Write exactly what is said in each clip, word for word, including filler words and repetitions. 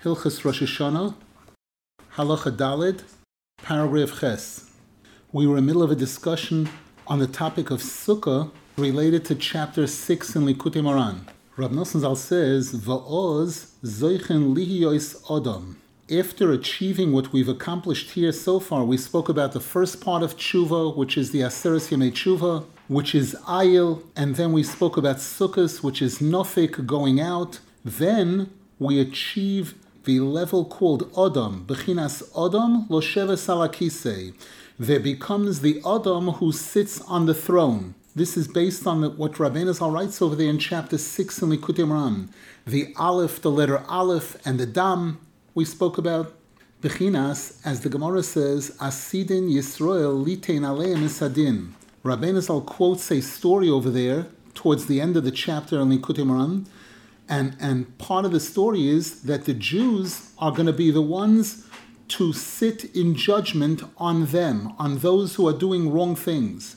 Hilchos Rosh Hashanah, Halacha Daled, Paragraph Ches. We were in the middle of a discussion on the topic of Sukkah related to chapter six in Likutei Moharan. Rab Nosson Zal says, Va'oz zoichen lihiyos Adam. After achieving what we've accomplished here so far, we spoke about the first part of Tshuva, which is the Aseres Yemei Tshuva, which is Ayil, and then we spoke about Sukkos, which is Nofik, going out. Then we achieve the level called Adam, Bechinas Adam lo sheves ala kisei. There becomes the Adam who sits on the throne. This is based on the, what Rabbeinu Zal writes over there in chapter six in Likutei Moharan. The Aleph, the letter Aleph, and the Dam we spoke about. Bechinas, as the Gemara says, Asidin Yisrael litein aleim esadin. Rabbeinu Zal quotes a story over there towards the end of the chapter in Likutei Moharan. And, and part of the story is that the Jews are going to be the ones to sit in judgment on them, on those who are doing wrong things.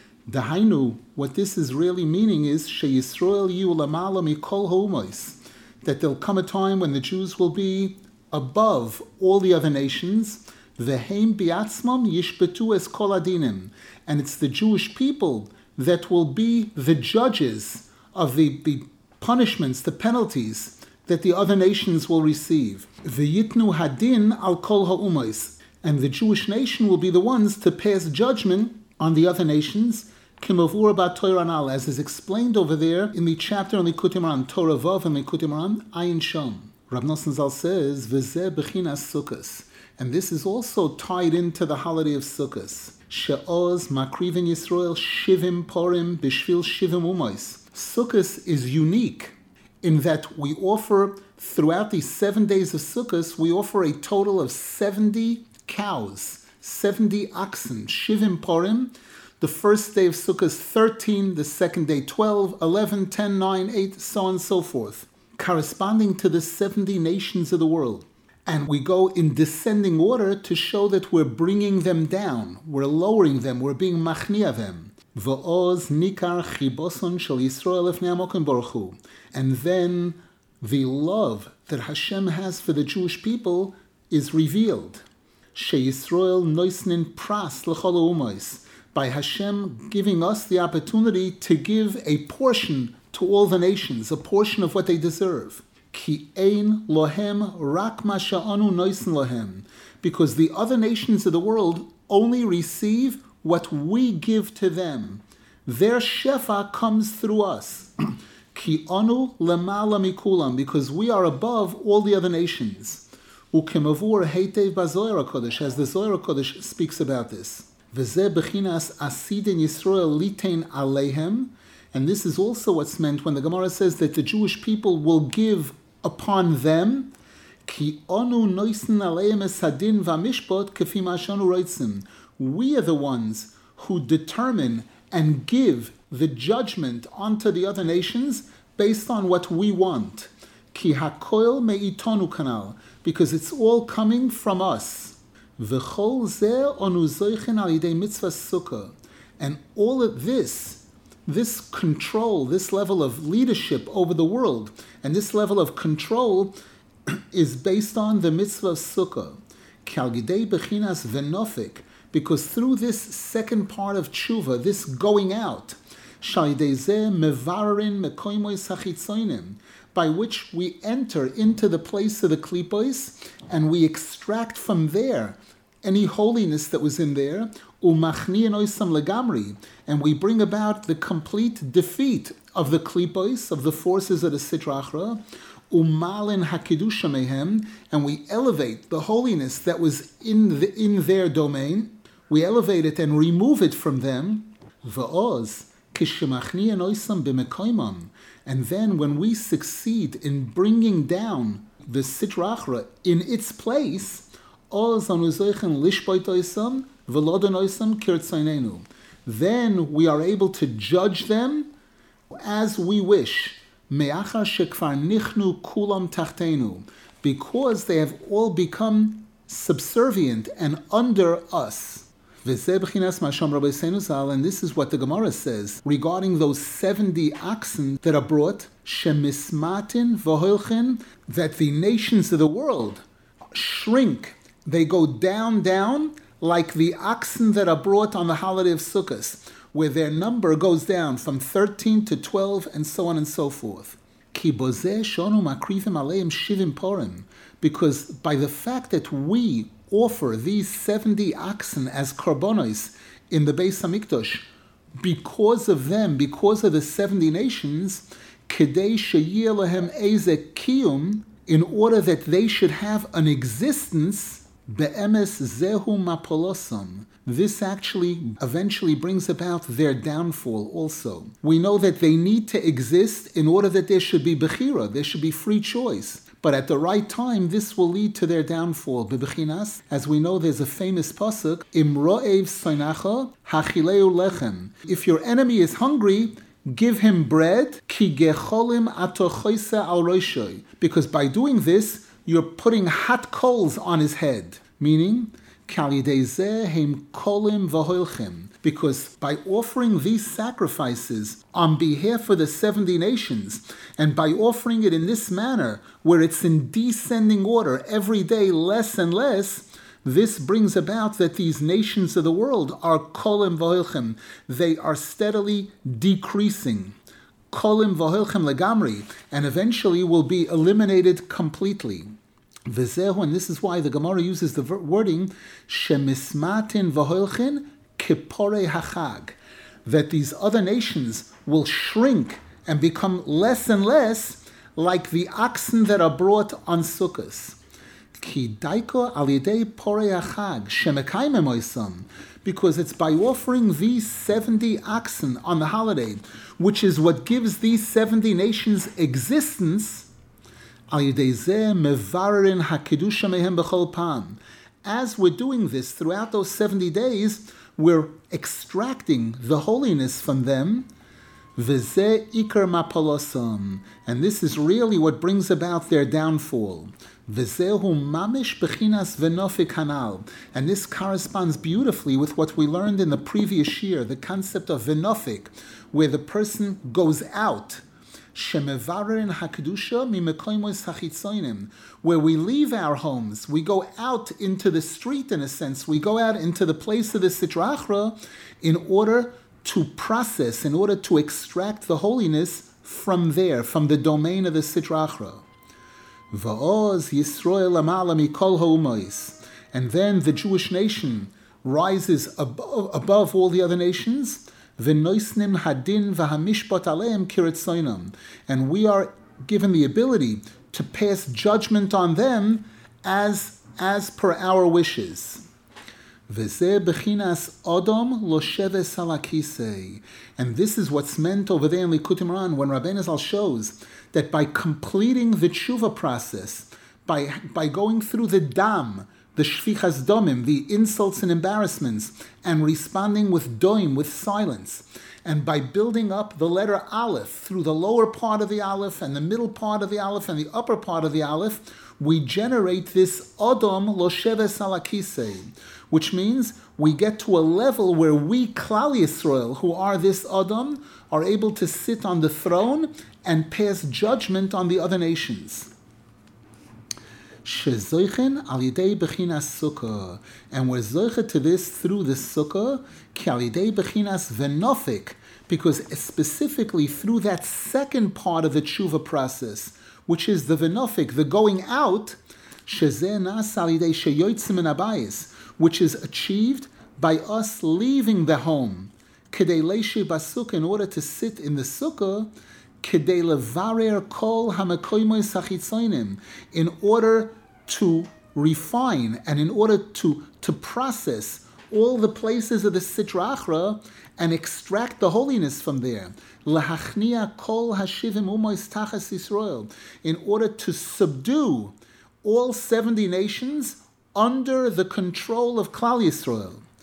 Dahainu, what this is really meaning is Sheyisrael yu lamala mikol ha'umos, that there'll come a time when the Jews will be above all the other nations. V'heim biatzmam yishbetu es kol adinim, and it's the Jewish people that will be the judges of the, the punishments, the penalties that the other nations will receive. V'yitnu hadin al kol ha'umos, and the Jewish nation will be the ones to pass judgment on the other nations. Kimavur bat Torah anal, as is explained over there in the chapter on Likutei Moharan, Torah Vav and Likutei Moharan, Ayin Shom. Rab Nosson Zal says, V'zeh bechinas Sukkos, and this is also tied into the holiday of Sukkos. She'oz makrivin Yisrael shivim porim b'shvil shivim umos. Sukkos is unique in that we offer, throughout these seven days of Sukkos, we offer a total of seventy cows, seventy oxen, shivim porim. The first day of Sukkos, thirteen, the second day, twelve, eleven, ten, nine, eight, so on and so forth, corresponding to the seventy nations of the world. And we go in descending order to show that we're bringing them down, we're lowering them, we're being machnia them. V'oz nikar chiboson shel Yisrael lefnei Hamokim Baruch Hu. And then the love that Hashem has for the Jewish people is revealed. She Yisrael noisnin pras l'chol ha'umos, by Hashem giving us the opportunity to give a portion to all the nations, a portion of what they deserve. Ki ein lohem rak ma she'anu noisen lohem, because the other nations of the world only receive what we give to them. Their shefa comes through us. Ki anu lemala mikulam, because we are above all the other nations. Ukemavur heitev bazohar HaKodesh, as the Zohar HaKodesh speaks about this. V'zeh bechinas asidin Yisrael litein aleihem, and this is also what's meant when the Gemara says that the Jewish people will give upon them. Ki anu noisen aleihem esadin v'mishpot kefi ma'ashanu roitzim. We are the ones who determine and give the judgment onto the other nations based on what we want. Ki hakoil me'itonu kanal, because it's all coming from us. V'chol zeh onu zoichen al yidei mitzvah sukkah. And all of this, this control, this level of leadership over the world, and this level of control is based on the mitzvah of sukkah. Ki al yidei bechinas v'nofik, because through this second part of tshuva, this going out, by which we enter into the place of the klipos, and we extract from there any holiness that was in there, and we bring about the complete defeat of the klipos, of the forces of the Sitra Achra, umalin hakidusha mehem, and we elevate the holiness that was in the, in their domain. We elevate it and remove it from them. Va'oz kishemachnia noisam b'mekoimam, and then when we succeed in bringing down the Sitra Achra in its place, oz anu zoichen lishbot oisam v'lo donoisam kirtzainenu. Then we are able to judge them as we wish. Me'achar shekvar nichnu kulam tachtenu, because they have all become subservient and under us. And this is what the Gemara says regarding those seventy oxen that are brought, shemismatin v'hoilchin, that the nations of the world shrink. They go down, down, like the oxen that are brought on the holiday of Sukkot, where their number goes down from thirteen to twelve, and so on and so forth. Because by the fact that we offer these seventy oxen as karbonos in the Beis Hamikdash, because of them, because of the seventy nations, kedei sheyeh lahem ezeh kiyum, in order that they should have an existence, be'emes zehu mapolosam. This actually eventually brings about their downfall also. We know that they need to exist in order that there should be bechira, there should be free choice. But at the right time, this will lead to their downfall. Bebechinas, as we know, there's a famous pasuk, Im ro'ev soinacha hachileu lechem. If your enemy is hungry, give him bread, ki gecholim atochoise al roishoy. Because by doing this, you're putting hot coals on his head. Meaning, because by offering these sacrifices on behalf of the seventy nations, and by offering it in this manner, where it's in descending order every day less and less, this brings about that these nations of the world are kolim v'hoilchem. They are steadily decreasing. Kolim v'hoilchem legamri, and eventually will be eliminated completely. V'zehu, and this is why the Gemara uses the wording shemismatin v'hoilchin kiporei hachag, that these other nations will shrink and become less and less like the oxen that are brought on Sukkot. Ki daiko al yedei porei hachag shemekaimem oisam, because it's by offering these seventy oxen on the holiday, which is what gives these seventy nations existence. As we're doing this throughout those seventy days, we're extracting the holiness from them. And this is really what brings about their downfall. And this corresponds beautifully with what we learned in the previous year, the concept of venofik, where the person goes out. Where we leave our homes, we go out into the street in a sense, we go out into the place of the Sitra Achra in order to process, in order to extract the holiness from there, from the domain of the Sitra Achra. And then the Jewish nation rises above, above all the other nations. And we are given the ability to pass judgment on them as, as per our wishes. And this is what's meant over there in Likutei Moharan when Rabbeinu Zal shows that by completing the tshuva process, by, by going through the dam, the shfichas domim, the insults and embarrassments, and responding with doim, with silence, and by building up the letter Aleph through the lower part of the Aleph and the middle part of the Aleph and the upper part of the Aleph, we generate this Odom lo sheves al hakisei, which means we get to a level where we, Klal Yisrael, who are this Odom, are able to sit on the throne and pass judgment on the other nations. Shezoichen al yidei bechinas sukkah, and we're zoicha to this through the sukkah, ki al yidei bechinas venofik, because specifically through that second part of the tshuva process, which is the venofik, the going out, shezeh nas al yidei sheyotzim min habayis, which is achieved by us leaving the home, kedei leishi basuk, in order to sit in the sukkah, kedei levarer kol hamekoymois hachitzonim, in order to refine and in order to, to process all the places of the Sitra Achra and extract the holiness from there. Lahachnia kol hashivim umois tachas Yisrael, in order to subdue all seventy nations under the control of Klal Yisrael.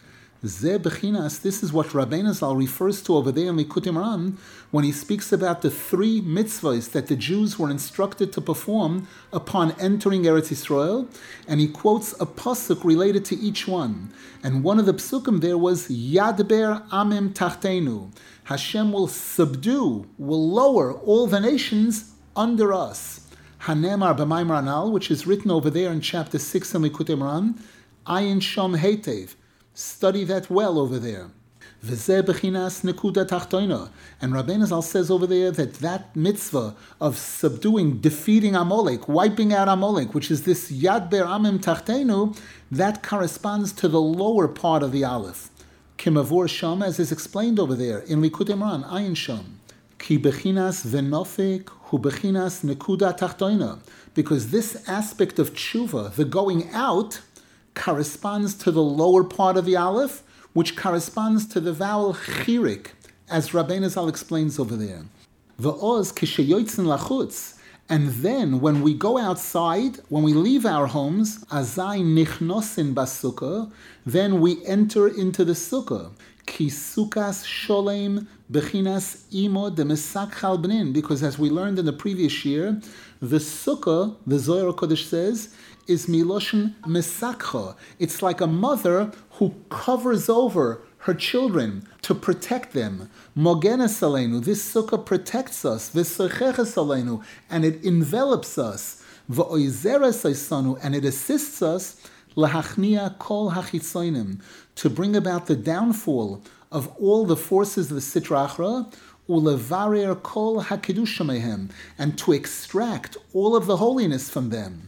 Ze bechinas, this is what Rabbeinu Zal refers to over there in Likutei Moharan when he speaks about the three mitzvahs that the Jews were instructed to perform upon entering Eretz Yisrael, and he quotes a pasuk related to each one. And one of the psukim there was Yadber Amim Tachtenu. Hashem will subdue, will lower all the nations under us. Hanemar b'Maimar Anal, which is written over there in chapter six in Likutei Moharan, Ayin Shom Heitev. Study that well over there. V'zeh bechinas nekuda tachtoina. And Rabbeinu Zal says over there that that mitzvah of subduing, defeating Amalek, wiping out Amalek, which is this Yad Ber Amim Tachtenu, that corresponds to the lower part of the Aleph. Kimavur Sham, as is explained over there in Likutei Moharan, Ayin Sham. Ki bechinas v'nofik hu bechinas nekuda tachtoina. Because this aspect of tshuva, the going out, corresponds to the lower part of the Aleph, which corresponds to the vowel chirik, as Rabbeinu Zal explains over there. V'oz kisheyotzin lachutz. And then, when we go outside, when we leave our homes, azai nichnosin basukkah, then we enter into the sukkah. Ki sukas sholem bechinas imo de mesakchal bnin. Because as we learned in the previous year, the sukkah, the Zohar Kodesh says, is miloshen mesakcha. It's like a mother who covers over her children to protect them. Mogenes aleinu, this sukkah protects us. V'socheches aleinu, and it envelops us. V'oizeres eisanu, and it assists us. Lahachnia kol hachitzonim, to bring about the downfall of all the forces of the Sitra Achra. Ulevarer kol hakedusha mehem, and to extract all of the holiness from them.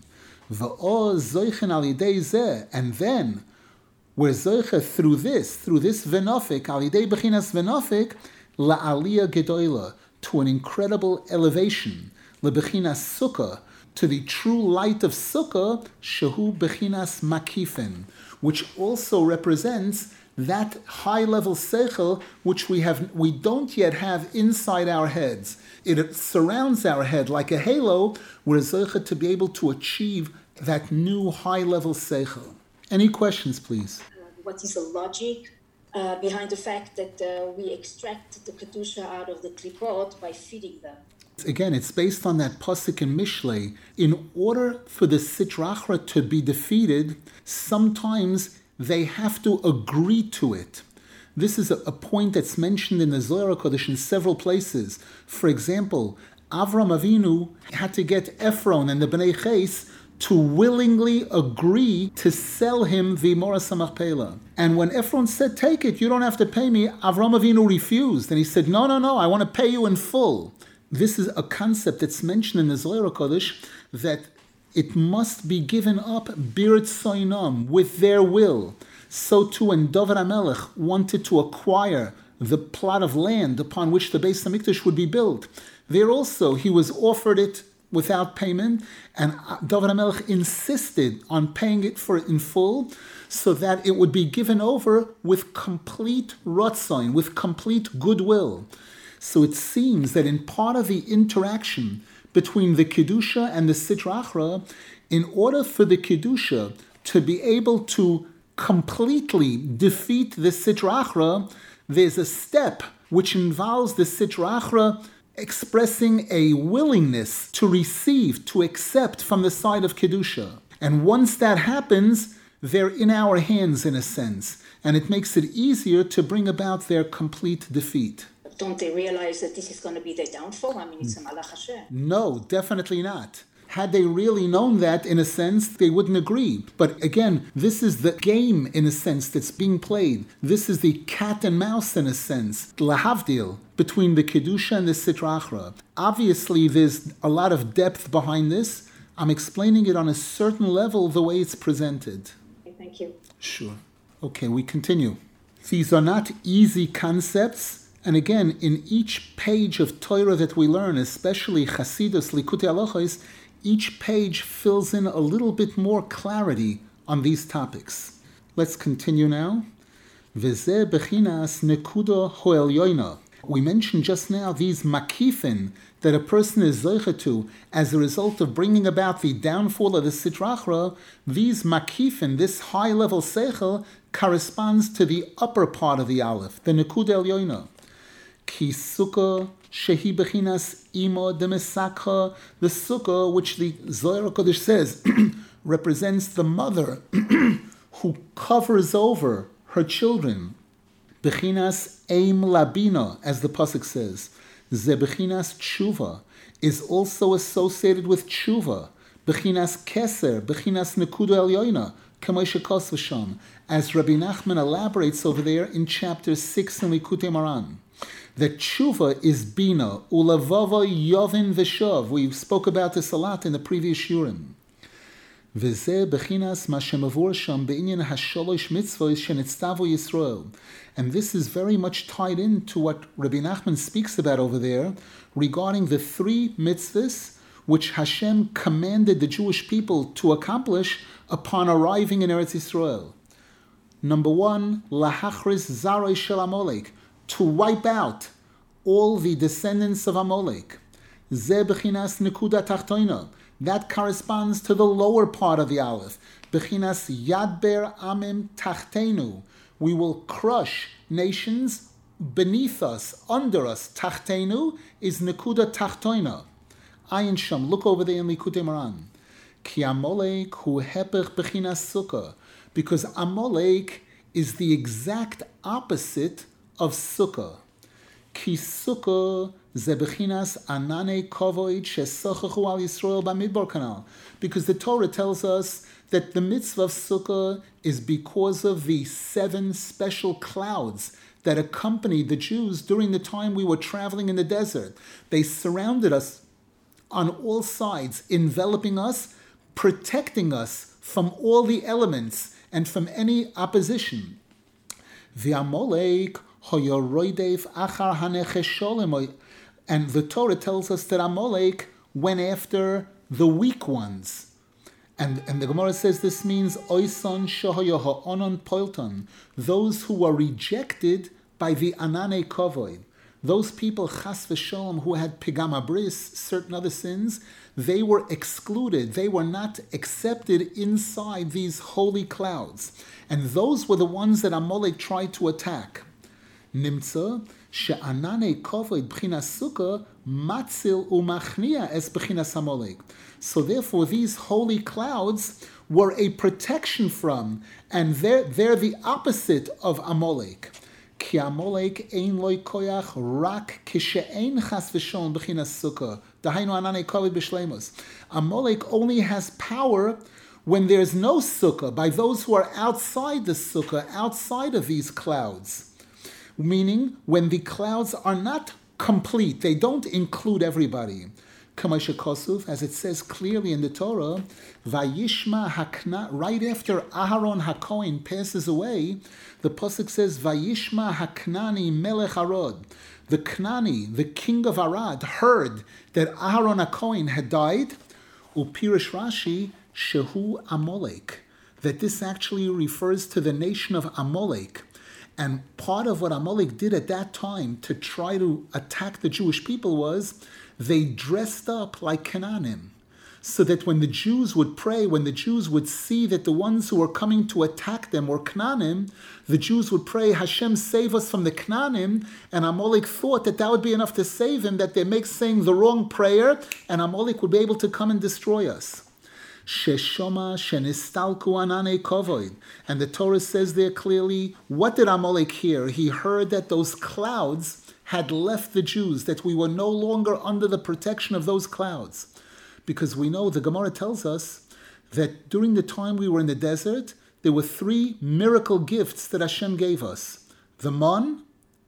V'oz zoichen al yidei zeh, and then we're zoiche through this, through this venofik, al yidei bechinas venofik, la'aliyah gedoyla, to an incredible elevation, lebechinas sukkah, to the true light of sukkah, shehu bechinas makifen, which also represents that high-level seichel which we have, we don't yet have inside our heads. It surrounds our head like a halo. We're zeicha to be able to achieve that new high-level seichel. Any questions, please? Uh, what is the logic uh, behind the fact that uh, we extract the kedusha out of the klipot by feeding them? Again, it's based on that pasuk in Mishlei. In order for the Sitra Achra to be defeated, sometimes they have to agree to it. This is a, a point that's mentioned in the Zohar Kodesh in several places. For example, Avram Avinu had to get Ephron and the Bnei Ches to willingly agree to sell him the Moras HaMachpelah. And when Ephron said, take it, you don't have to pay me, Avram Avinu refused. And he said, no, no, no, I want to pay you in full. This is a concept that's mentioned in the Zohar Kodesh, that it must be given up birtzoinam, with their will. So too when David HaMelech wanted to acquire the plot of land upon which the Beis HaMikdash would be built, there also he was offered it without payment, and David HaMelech insisted on paying it for it in full, so that it would be given over with complete rotzoin, with complete goodwill. So it seems that in part of the interaction between the Kedusha and the Sitra Achra, in order for the Kedusha to be able to completely defeat the Sitra Achra, there's a step which involves the Sitra Achra expressing a willingness to receive, to accept from the side of Kedusha. And once that happens, they're in our hands in a sense, and it makes it easier to bring about their complete defeat. Don't they realize that this is going to be their downfall? I mean, it's a malach Hashem. No, definitely not. Had they really known that, in a sense, they wouldn't agree. But again, this is the game, in a sense, that's being played. This is the cat and mouse, in a sense, lahavdil, between the Kedusha and the Sitra Achra. Obviously, there's a lot of depth behind this. I'm explaining it on a certain level, the way it's presented. Okay, thank you. Sure. Okay, we continue. These are not easy concepts. And again, in each page of Torah that we learn, especially Chasidus, Likutei Halachos, each page fills in a little bit more clarity on these topics. Let's continue now. V'zeh bechinas nekuda ho'elyoina. We mentioned just now these makifin that a person is zoicha to as a result of bringing about the downfall of the Sitra Achra. These makifin, this high-level seichel, corresponds to the upper part of the Aleph, the Nekud Elyoina. Ki sukkah shehi bechinas imo demesakha, the sukkah which the Zohar HaKadosh says represents the mother who covers over her children. Bechinas eim labina, as the pasuk says. Ze bechinas tshuva is also associated with tshuva. Bechinas keser, bechinas nekuda elyoina, kamoshe kos v'sham, as Rabbi Nachman elaborates over there in chapter six in Likutei Moharan. That tshuva is bina, ulavava yovin v'shav. We spoke about this a lot in the previous shurim. V'zeh bechinas ma shemavur sham be'inyan hasholosh mitzvos shenitztavu Yisrael. And this is very much tied into what Rabbi Nachman speaks about over there regarding the three mitzvahs which Hashem commanded the Jewish people to accomplish upon arriving in Eretz Yisrael. Number one, lahachris zaroi shel Amalek, to wipe out all the descendants of Amalek. Zeh bechinas nekuda tachtoina. That corresponds to the lower part of the Aleph. Bechinas yadber amim tachtenu. We will crush nations beneath us, under us. Tachtenu is nekuda tachtoina. Ayin sham. Look over there in Likutei Moharan. Ki Amalek hu hepech bechinas sukkah. Because Amalek is the exact opposite of sukkah. Ki sukkah ze bechinas anane kovoid shesochachu al Yisrael b'midbar kanal. Because the Torah tells us that the mitzvah of sukkah is because of the seven special clouds that accompanied the Jews during the time we were traveling in the desert. They surrounded us on all sides, enveloping us, protecting us from all the elements and from any opposition. V'Amalek hoyoroidev achar hanechesholem. And the Torah tells us that Amalek went after the weak ones. And, and the Gemara says this means oison shohoyoho onon poilton, those who were rejected by the anane kovoid. Those people, chas v'sholom, who had pigama bris, certain other sins, they were excluded. They were not accepted inside these holy clouds. And those were the ones that Amalek tried to attack. Nimtza, she'anane kovoid b'chinas sukkah, matzil umachnia es b'chinas Amalek. So therefore, these holy clouds were a protection from, and they're, they're the opposite of Amalek. Ki Amalek ein loy koyach rak kishe'ein chas v'shon b'chinas sukkah. Dahainu anane kovid b'shleimus. Amalek only has power when there's no sukkah, by those who are outside the sukkah, outside of these clouds. Meaning, when the clouds are not complete, they don't include everybody. Kamoshe Kosuf, as it says clearly in the Torah, Vayishma Hakna, right after Aharon HaKohen passes away, the pasuk says, Vayishma Haknani Melech Arad. The Knani, the king of Arad, heard that Aharon HaKohen had died. Upirish Rashi, Shehu Amalek. That this actually refers to the nation of Amalek. And part of what Amalek did at that time to try to attack the Jewish people was they dressed up like Canaanim, so that when the Jews would pray, when the Jews would see that the ones who were coming to attack them were Canaanim, the Jews would pray, Hashem, save us from the Canaanim, and Amalek thought that that would be enough to save him, that they make saying the wrong prayer, and Amalek would be able to come and destroy us. Sheshoma shenistalku anane kovoid. And the Torah says there clearly, what did Amalek hear? He heard that those clouds had left the Jews, that we were no longer under the protection of those clouds. Because we know, the Gemara tells us, that during the time we were in the desert, there were three miracle gifts that Hashem gave us. The man,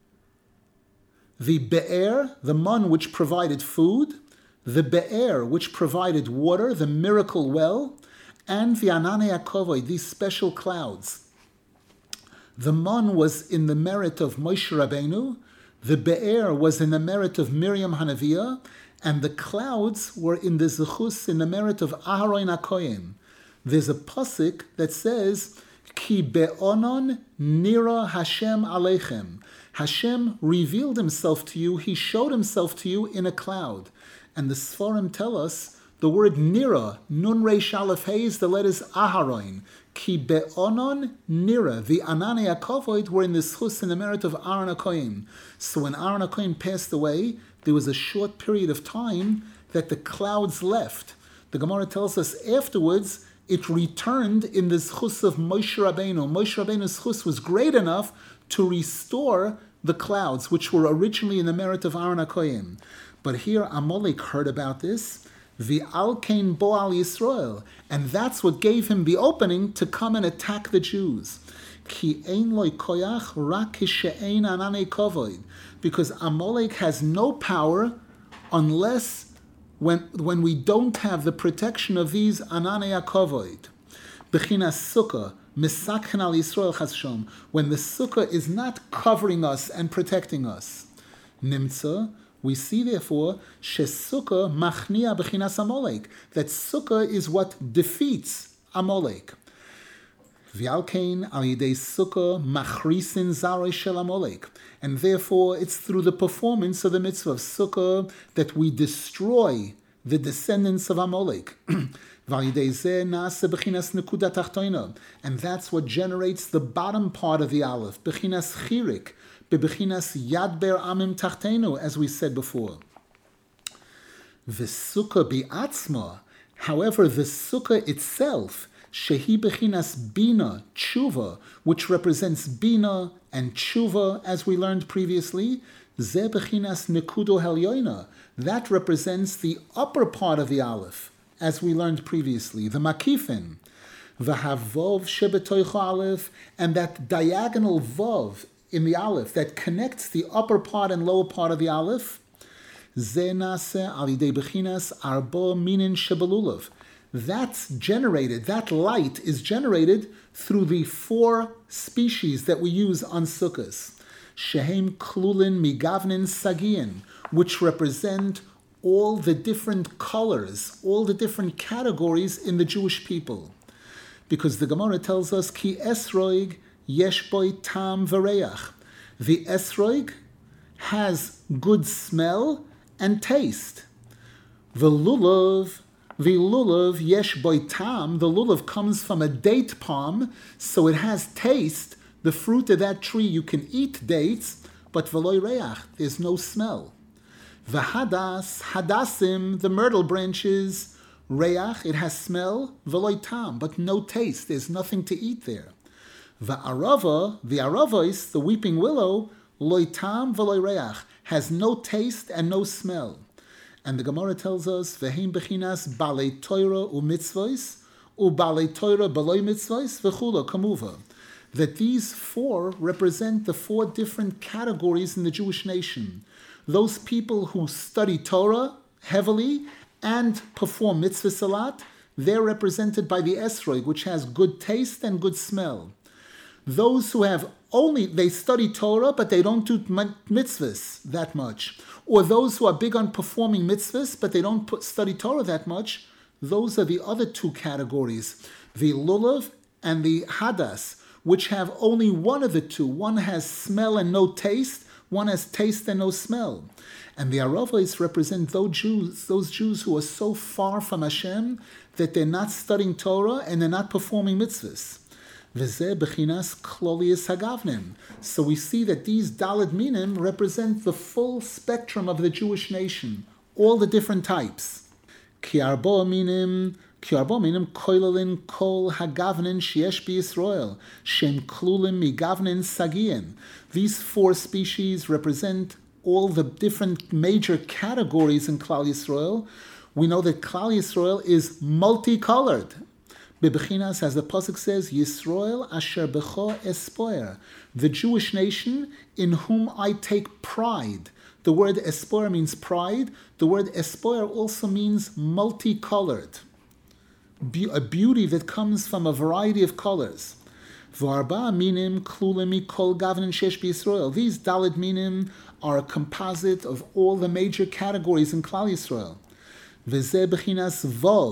the be'er, the man which provided food, the be'er which provided water, the miracle well, and the anane akovoi, these special clouds. The man was in the merit of Moshe Rabbeinu, the be'er was in the merit of Miriam Hanaviah, and the clouds were in the zechus, in the merit of Aharon HaKohen. There's a pasuk that says, Ki be'onon nira Hashem aleichem. Hashem revealed himself to you, he showed himself to you in a cloud. And the Sforim tell us the word Nira, Nun Reish Aleph Hey, is the letters Aharon. Ki be'onon Nira, the Ananei HaKavod were in the schus and the merit of Aaron HaKohen. So when Aaron HaKohen passed away, there was a short period of time that the clouds left. The Gemara tells us afterwards, it returned in the schus of Moshe Rabbeinu. Moshe Rabbeinu's schus was great enough to restore the clouds, which were originally in the merit of Aaron HaKohen. But here Amalek heard about this, V'alkein bo al Yisrael, and that's what gave him the opening to come and attack the Jews. Ki ein loy koyach rak kishe'ein ananei kavod, because Amalek has no power unless when when we don't have the protection of these ananei kavod. Bechinas sukkah misakhen al Yisrael chashom, when the sukkah is not covering us and protecting us. Nimtza. We see, therefore, shesukkah machnia bechinas Amalek, that sukkah is what defeats Amalek. V'alkein al yidei sukkah machrisin zarei shel Amalek, and therefore it's through the performance of the mitzvah of sukkah that we destroy the descendants of Amalek. And that's what generates the bottom part of the aleph, bechinas chirik, bebechinas yad ber amim tachtenu, as we said before. V'sukkah bi'atzma, however, the sukkah itself, shehi bechinas bina, tshuva, which represents bina and tshuva, as we learned previously, ze bechinas nekudo helyoina, that represents the upper part of the aleph, as we learned previously, the makifin. V'havov shebetoicha aleph, and that diagonal vav in the aleph that connects the upper part and lower part of the aleph, ze nase al yidei bechinas arbo minin shebelulav. That's generated, that light is generated through the four species that we use on sukkahs. Shehem klulin migavnin sagiin, which represent all the different colors, all the different categories in the Jewish people. Because the Gemara tells us, Ki esroig yesh boi tam v'reach. The esroig has good smell and taste. The lulav, the lulav yesh boi tam, the lulav comes from a date palm, so it has taste. The fruit of that tree, you can eat dates, but v'loi reach, there's no smell. The hadas, hadasim, the myrtle branches, reach, it has smell, v'loi tam, but no taste, there's nothing to eat there. The arava, the aravos, the weeping willow, loi tam v'loi reach, has no taste and no smell. And the Gemara tells us, v'heim bechinas balei Torah u'mitzvos, u'balei Torah b'loi mitzvos, v'chula kamuva, that these four represent the four different categories in the Jewish nation. Those people who study Torah heavily and perform mitzvahs a lot, they're represented by the esrog, which has good taste and good smell. Those who have only, they study Torah, but they don't do mitzvahs that much. Or those who are big on performing mitzvahs, but they don't put, study Torah that much, those are the other two categories, the lulav and the hadas, which have only one of the two. One has smell and no taste, one has taste and no smell. And the aravos represent those Jews, those Jews who are so far from Hashem that they're not studying Torah and they're not performing mitzvahs. V'zeh bechinas klolius hagavnim. So we see that these daled minim represent the full spectrum of the Jewish nation, all the different types. Ki arbo minim, ki arbo minim koilalin kol hagavnin sheyesh b'Yisrael, shem klulim migavnin sagien. These four species represent all the different major categories in Klal Yisrael. We know that Klal Yisrael is multicolored. Bebechinas, as the pasuk says, Yisrael asher becho espoer, the Jewish nation in whom I take pride. The word espoer means pride. The word espoer also means multicolored, Be- a beauty that comes from a variety of colors. V'arba minim klulemi kol gavnin shesh b'Yisrael. These daled minim are a composite of all the major categories in Klal Yisrael. V'zeh bechinas vov.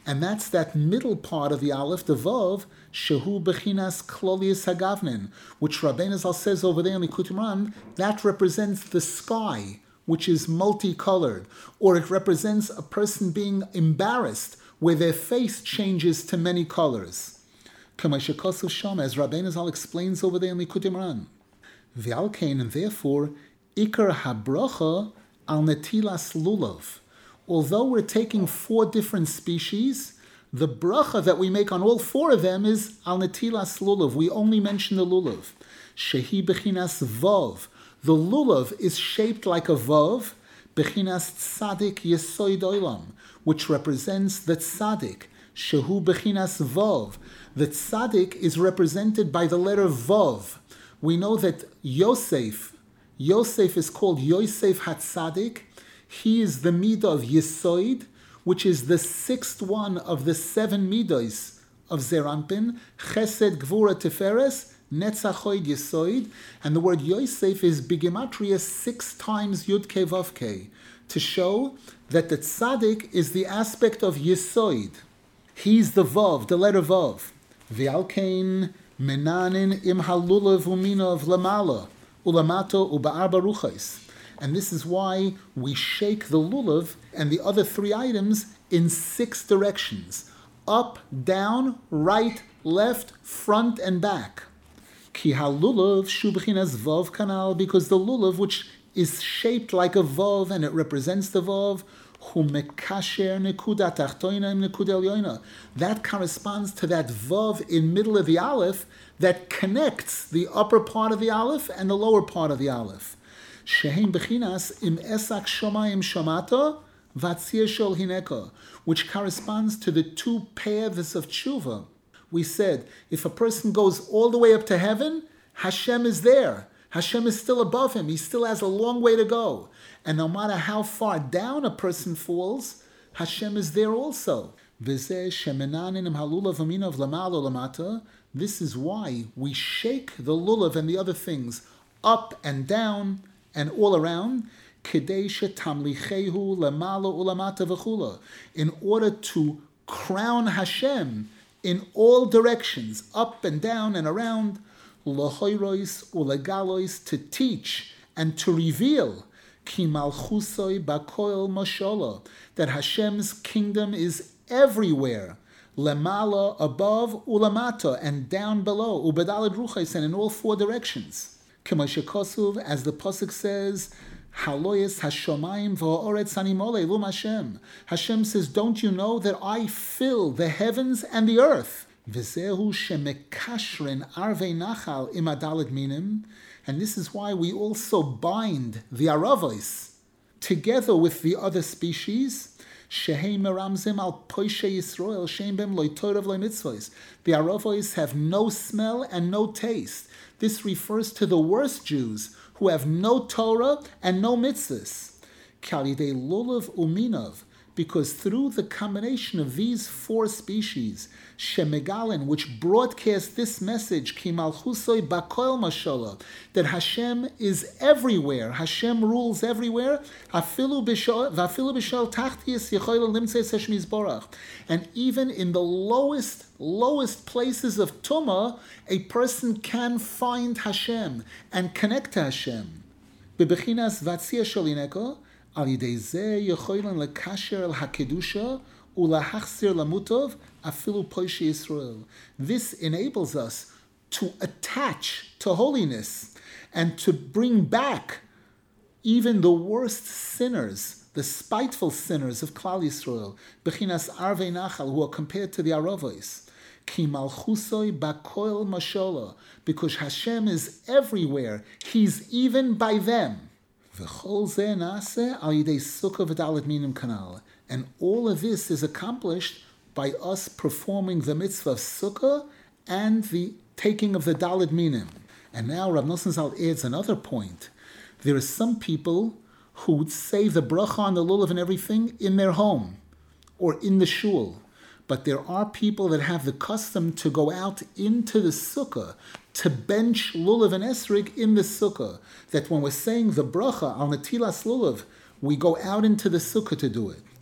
And that's that middle part of the Aleph, the Vav, Shehu Bechinas Klolius Hagavnin, which Rabbeinu Zal says over there in Likutei Moharan, that represents the sky, which is multicolored, or it represents a person being embarrassed, where their face changes to many colors. K'may shekosav sham, as Rabbeinu Zal explains over there in Likutei Moharan. V'alkein, and therefore, Ikar habracha al netilas lulav. Although we're taking four different species, the bracha that we make on all four of them is al netilas lulav. We only mention the lulav. Shehi bechinas vav. The lulav is shaped like a vav, bechinas tzadik yesoid olam, which represents the tzadik. Shehu bechinas vav. The tzadik is represented by the letter vav. We know that Yosef, Yosef is called Yosef HaTzadik. He is the midah of Yesoid, which is the sixth one of the seven midos of Zeir Anpin, Chesed, Gvura, Tiferes, Netzachoid, Yesoid, and the word Yosef is Bigematria six times Yud Ke Vav Ke, to show that the Tzadik is the aspect of Yesoid. He's the Vav, the letter Vav. V'alkein menanin im halulav uminav lamala ulamato uba'arba ruchais. And this is why we shake the lulav and the other three items in six directions: up, down, right, left, front, and back. Ki halulav shubchinas vav kanal, because the lulav, which is shaped like a vav and it represents the vav, hu mekasher nekuda tachtoina im nekuda elyoina. That corresponds to that vav in middle of the aleph that connects the upper part of the aleph and the lower part of the aleph. Shehem bechinas im esak shomayim shomata vatzir shol hineka, which corresponds to the two paths of tshuva. We said, if a person goes all the way up to heaven, Hashem is there. Hashem is still above him. He still has a long way to go. And no matter how far down a person falls, Hashem is there also. This is why we shake the lulav and the other things up and down and all around, in order to crown Hashem in all directions, up and down and around, to teach and to reveal that Hashem's kingdom is everywhere, lemala, above, ulamata, and down below, ubedalad ruchais, and in all four directions. As the pasuk says, Haloyes hashomayim v'ha'oretz ani molei lum Hashem. Hashem says, don't you know that I fill the heavens and the earth? V'zehu shemekashrin arvei nachal im adalad minim. And this is why we also bind the aravos together with the other species. Shehei meramzim al poishe Yisrael shein bem loy torav loy mitzvos. The aravos have no smell and no taste. This refers to the worst Jews who have no Torah and no mitzvahs. Kalidei lulav uminav, because through the combination of these four species, Shemegalin, which broadcast this message, Ki Malchusoi Bakoil Mashallah, that Hashem is everywhere, Hashem rules everywhere, Afilu b'shal Tachtias Yechoil Limtzeis Hashem Yisborach. And even in the lowest, lowest places of Tumah, a person can find Hashem and connect to Hashem. Bebechinas Vatzia Sholineko, Al Yidei Zeh Yechoilen Lekasher El HaKedusha Ulahachsir Lamutov Afilu Poishe Yisrael. This enables us to attach to holiness and to bring back even the worst sinners, the spiteful sinners of Klal Yisrael, Bechinas Arvei Nachal, who are compared to the Aravos. Ki Malchusoi Bakoil Mashola, because Hashem is everywhere. He's even by them. And all of this is accomplished by us performing the mitzvah of sukkah and the taking of the daled minim. And now Rav Nosson Zal adds another point. There are some people who would say the bracha on the lulav and everything in their home or in the shul. But there are people that have the custom to go out into the sukkah to bench lulav and esrig in the sukkah. That when we're saying the bracha al netilas lulav, we go out into the sukkah to do it.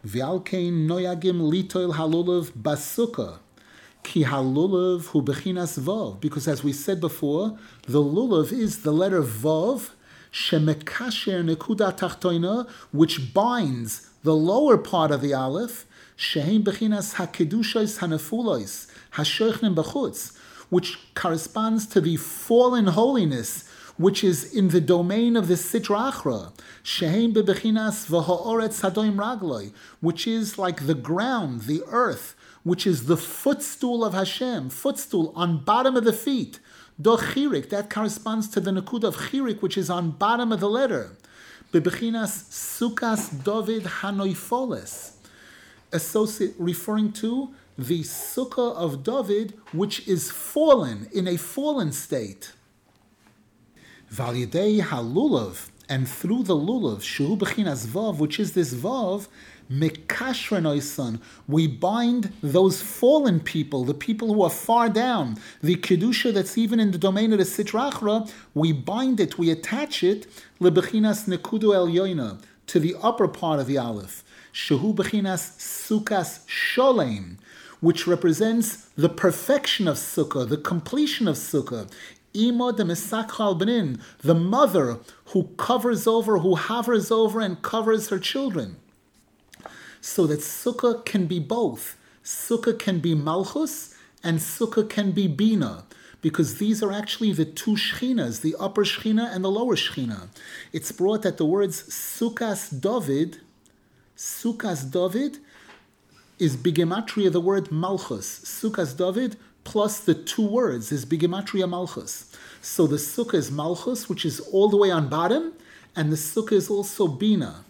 V'alkein noyagim litoil halulav basukah. Ki halulav hu bechinas vav. Because as we said before, the lulav is the letter vav, shemekasher nekuda tachtoina, which binds the lower part of the aleph, shehem bechinas hakedushos hanefulos, hashochnim b'chutz, which corresponds to the fallen holiness, which is in the domain of the Sitra Achra, shehem bebechinas v'ha'oretz hadoim ragloi, which is like the ground, the earth, which is the footstool of Hashem, footstool on bottom of the feet. Do chirik, that corresponds to the nakud of chirik, which is on bottom of the letter. Bebechinas sukas David hanoifoles, associate referring to the sukkah of David, which is fallen, in a fallen state. Valyidei halulav, and through the lulav, shehu bechinas vav, which is this vav, mekashren oisan, we bind those fallen people, the people who are far down, the kedusha that's even in the domain of the Sitra Achra, we bind it, we attach it, lebechinas nekudu elyoina, to the upper part of the aleph, shehu bechinas sukas sholem, which represents the perfection of sukkah, the completion of sukkah. Imo de mesakha benin, the mother who covers over, who hovers over and covers her children. So that sukkah can be both. Sukkah can be malchus and sukkah can be bina, because these are actually the two shchinas, the upper shchina and the lower shchina. It's brought that the words sukas David, sukas David, is bigematria the word malchus. Sukas David plus the two words is bigematria malchus. So the sukkah is malchus, which is all the way on bottom, and the sukkah is also bina.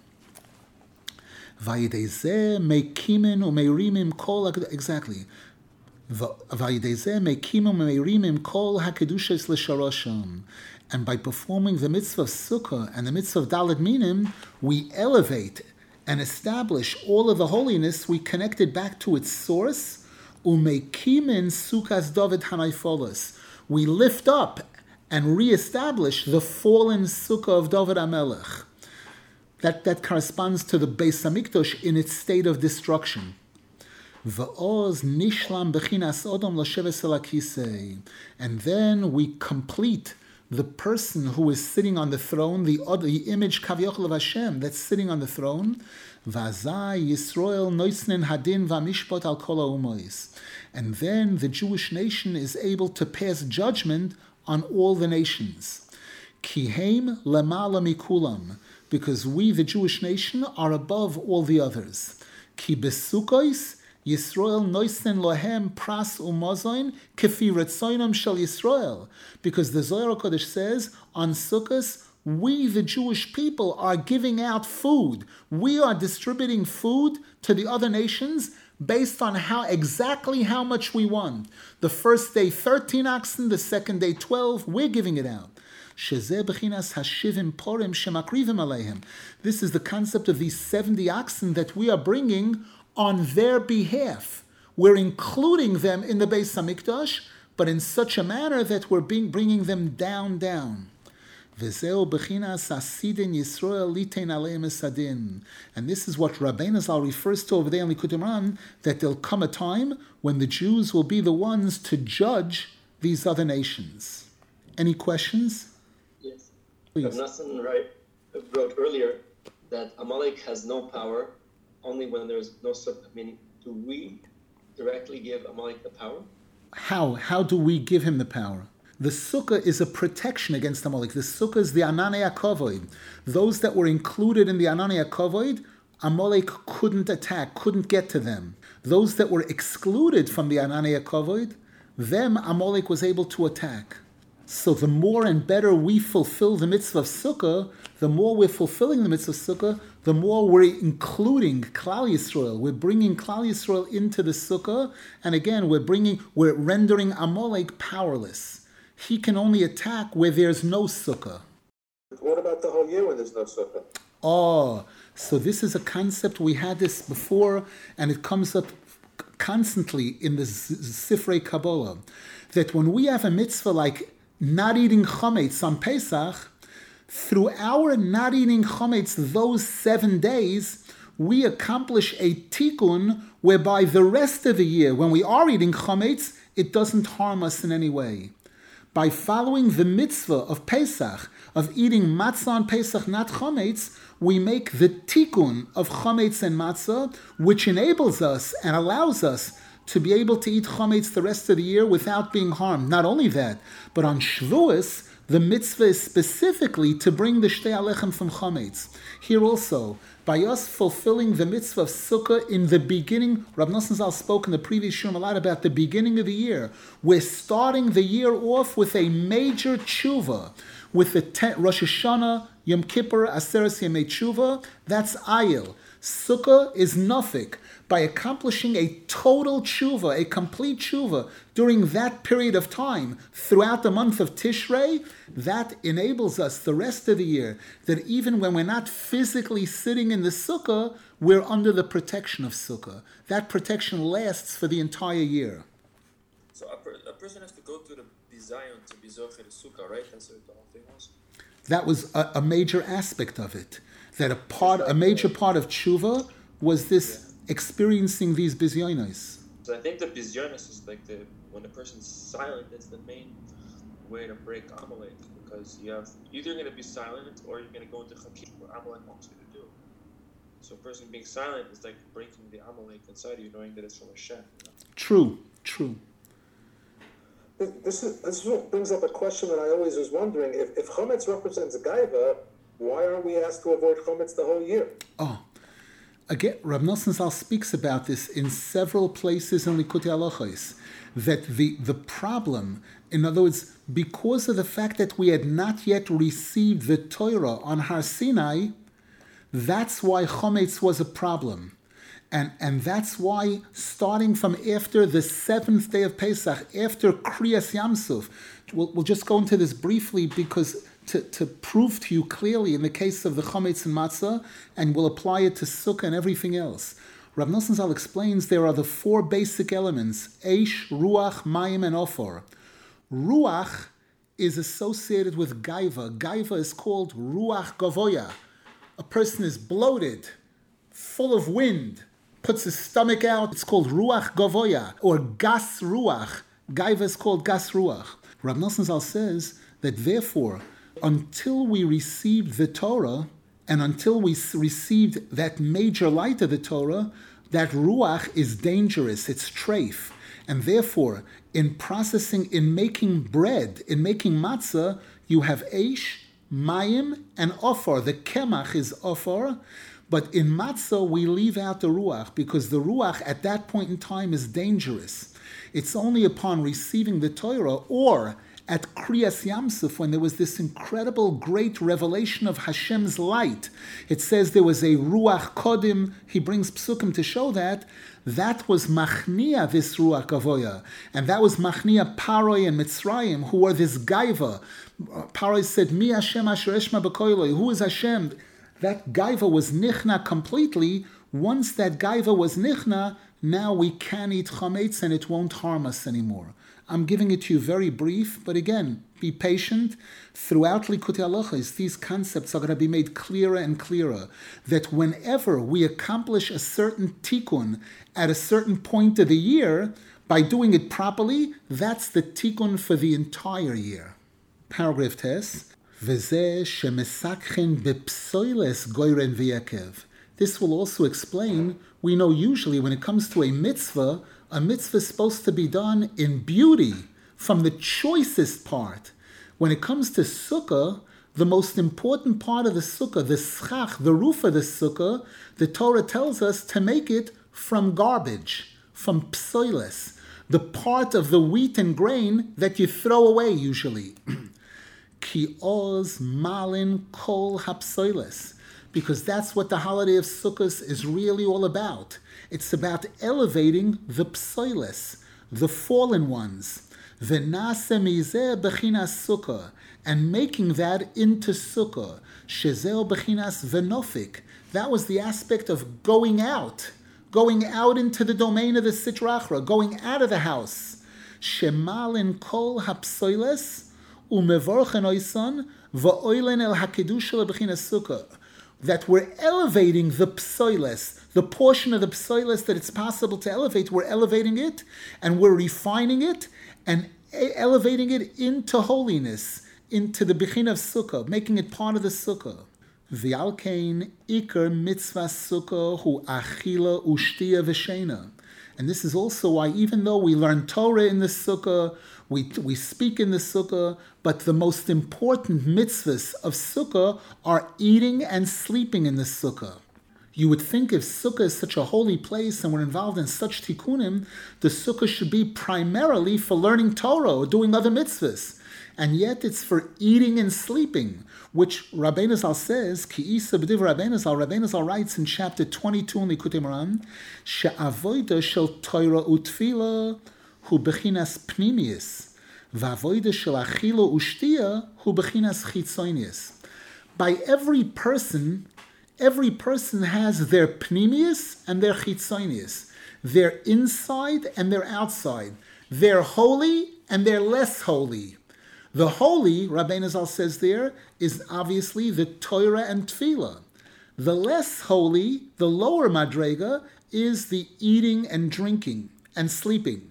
Vayidezeh mekimin umeirimim kol, exactly. Vayidezeh mekimin umeirimim kol hakedushas l'sharosham. And by performing the mitzvah of sukkah and the mitzvah of daled minim, we elevate and establish all of the holiness. We connect it back to its source. Umekimin sukas David hanaifolos. We lift up and reestablish the fallen sukkah of David HaMelech. That, that corresponds to the Beis HaMikdash in its state of destruction. V'oz nishlam bechinas odom l'sheves el hakisei. And then we complete the person who is sitting on the throne, the, the image Kavyochel of Hashem that's sitting on the throne. V'azai Yisrael noisnen hadin v'mishpot al kol ha'umois. And then the Jewish nation is able to pass judgment on all the nations. Kihem lemala mikulam, because we, the Jewish nation, are above all the others. Ki besukos Yisrael noisen lohem pras umozoin kefi retzoinam shel Yisrael, because the Zohar HaKodesh says on Sukkot, we, the Jewish people, are giving out food. We are distributing food to the other nations based on how exactly how much we want. The first day thirteen oxen, the second day twelve. We're giving it out. This is the concept of these seventy oxen that we are bringing on their behalf. We're including them in the Beis HaMikdash, but in such a manner that we're being, bringing them down, down. And this is what Rabbeinu Zal refers to over there in Likutei Moharan, that there'll come a time when the Jews will be the ones to judge these other nations. Any questions? Yes. Rav Nassan right, wrote earlier that Amalek has no power only when there's no sukkah. Meaning, do we directly give Amalek the power? How? How do we give him the power? The sukkah is a protection against Amalek. The sukkah is the Ananei HaKavod. Those that were included in the Ananei HaKavod, Amalek couldn't attack, couldn't get to them. Those that were excluded from the Ananei HaKavod, them Amalek was able to attack. So the more and better we fulfill the mitzvah of sukkah, the more we're fulfilling the mitzvah of sukkah, the more we're including Klal Yisrael. We're bringing Klal Yisrael into the sukkah, and again, we're bringing, we're rendering Amalek powerless. He can only attack where there's no sukkah. What about the whole year when there's no sukkah? Oh, so this is a concept, we had this before, and it comes up constantly in the Sifrei Kabbalah, that when we have a mitzvah like not eating chametz on Pesach, through our not eating chametz those seven days, we accomplish a tikkun whereby the rest of the year, when we are eating chametz, it doesn't harm us in any way. By following the mitzvah of Pesach, of eating matzah on Pesach, not chametz, we make the tikkun of chametz and matzah, which enables us and allows us to be able to eat chametz the rest of the year without being harmed. Not only that, but on Shavuos, the mitzvah is specifically to bring the shtei alechem from chametz. Here also, by us fulfilling the mitzvah of Sukkah in the beginning, Rav Nosson Zal spoke in the previous Shurim a lot about the beginning of the year. We're starting the year off with a major tshuva, with the ten, Rosh Hashanah, Yom Kippur, Aseres Yemei Tshuva. That's Ayil. Sukkah is Nafik. By accomplishing a total tshuva, a complete tshuva, during that period of time, throughout the month of Tishrei, that enables us the rest of the year, that even when we're not physically sitting in the sukkah, we're under the protection of sukkah. That protection lasts for the entire year. So a, per, a person has to go to the bizayon to be zocher the sukkah, right? That's what the whole thing was? That was a, a major aspect of it. That a part, a major part of tshuva was this... Yeah. Experiencing these bizyonos. So I think the bizyonos is like the when the person's silent, that's the main way to break Amalek, because you have either going to be silent or you're going to go into Chakim, what Amalek wants you to do. So a person being silent is like breaking the Amalek inside of you, knowing that it's from Hashem. You know? True, true. This is this is what brings up a question that I always was wondering: if if Chometz represents Gaiva, why aren't we asked to avoid Chometz the whole year? Oh. Again, Rav Nosson Zal speaks about this in several places in Likutei Halachos, that the, the problem, in other words, because of the fact that we had not yet received the Torah on Har Sinai, that's why Chometz was a problem. And, and that's why, starting from after the seventh day of Pesach, after Kriyas Yamsuf, we'll, we'll just go into this briefly because... To, to prove to you clearly in the case of the chametz and matzah, and we'll apply it to sukkah and everything else. Rav Nosson Zal explains there are the four basic elements: eish, ruach, mayim, and ofor. Ruach is associated with gaiva. Gaiva is called ruach gavoya. A person is bloated, full of wind, puts his stomach out. It's called ruach gavoya, or gas ruach. Gaiva is called gas ruach. Rav Nosson Zal says that therefore, until we received the Torah, and until we received that major light of the Torah, that ruach is dangerous, it's treif. And therefore, in processing, in making bread, in making matzah, you have eish, mayim, and ofor. The kemach is ofor, but in matzah we leave out the ruach, because the ruach at that point in time is dangerous. It's only upon receiving the Torah, or at Kriyas Yamsuf, when there was this incredible great revelation of Hashem's light. It says there was a Ruach Kodim, he brings Psukim to show that, that was Machnia, this Ruach Gavoya. And that was Machnia Paroi and Mitzrayim, who were this Gaiva. Paroi said, Mi Hashem Asher Eshma B'koiloi, who is Hashem? That Gaiva was Nichna completely. Once that Gaiva was Nichna, now we can eat Chametz and it won't harm us anymore. I'm giving it to you very brief, but again, be patient. Throughout Likutei Halachos, these concepts are going to be made clearer and clearer, that whenever we accomplish a certain tikkun at a certain point of the year, by doing it properly, that's the tikkun for the entire year. Paragraph Tes, V'zeh shemesakchen bepsoiles goyren v'yakev. This will also explain, we know usually when it comes to a mitzvah, a mitzvah is supposed to be done in beauty, from the choicest part. When it comes to sukkah, the most important part of the sukkah, the schach, the roof of the sukkah, the Torah tells us to make it from garbage, from psoiles, the part of the wheat and grain that you throw away usually. Ki oz malin kol hapsoiles. Because that's what the holiday of Sukkot is really all about. It's about elevating the psoiles, the fallen ones, v'naseh mizeh bechinas sukkah, and making that into sukkah, shezeh bechinas v'nofik. That was the aspect of going out, going out into the domain of the Sitra Achra, going out of the house. Shemalin kol hapsoiles umevorchen oisan v'oilen el hakedusha lebechinas sukkah. that we're elevating the psoiles, the portion of the psoiles that it's possible to elevate, we're elevating it, and we're refining it, and elevating it into holiness, into the Bechina of Sukkah, making it part of the Sukkah. V'alkein ikar mitzvah Sukkah hu achila ushtia v'shena. And this is also why, even though we learn Torah in the Sukkah, we, we speak in the Sukkah, but the most important mitzvahs of Sukkah are eating and sleeping in the Sukkah. You would think if Sukkah is such a holy place and we're involved in such tikkunim, the Sukkah should be primarily for learning Torah or doing other mitzvahs. And yet it's for eating and sleeping, which Rabbeinu Zal says, Ki isa b'div Rabbeinu Zal, Rabbeinu Zal writes in chapter twenty-two in Likutei Moharan, she'avoida shel Torah utfila hu bechinas pnimius, v'avoida shel achila ushtia hu bechinas chitzonius. By every person, every person has their pnimius and their chitzonius, their inside and their outside. They're holy and they're less holy. The holy, Rabbeinu Zal says there, is obviously the Torah and Tefillah. The less holy, the lower madrega, is the eating and drinking and sleeping.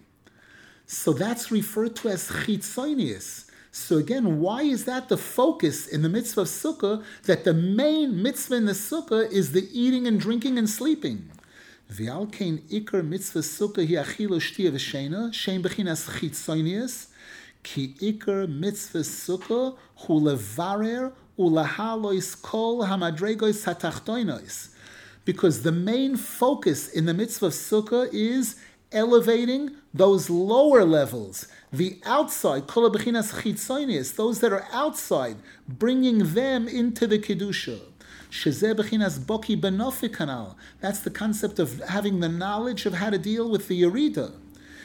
So that's referred to as chitzonius. So again, why is that the focus in the mitzvah of Sukkah, that the main mitzvah in the Sukkah is the eating and drinking and sleeping? V'al kein ikar mitzvah Sukkah hi achila shtia v'shena, shein bechinas chitzonius, Ki ikar mitzvah Sukkah hu levarer ulahalois kol hamadregois hatachtoinois. Because the main focus in the mitzvah of Sukkah is elevating those lower levels, the outside, kol bechinas chitzonius, those that are outside, bringing them into the Kedusha. Shezeh bechinas boki benofi kanal. That's the concept of having the knowledge of how to deal with the Yerida.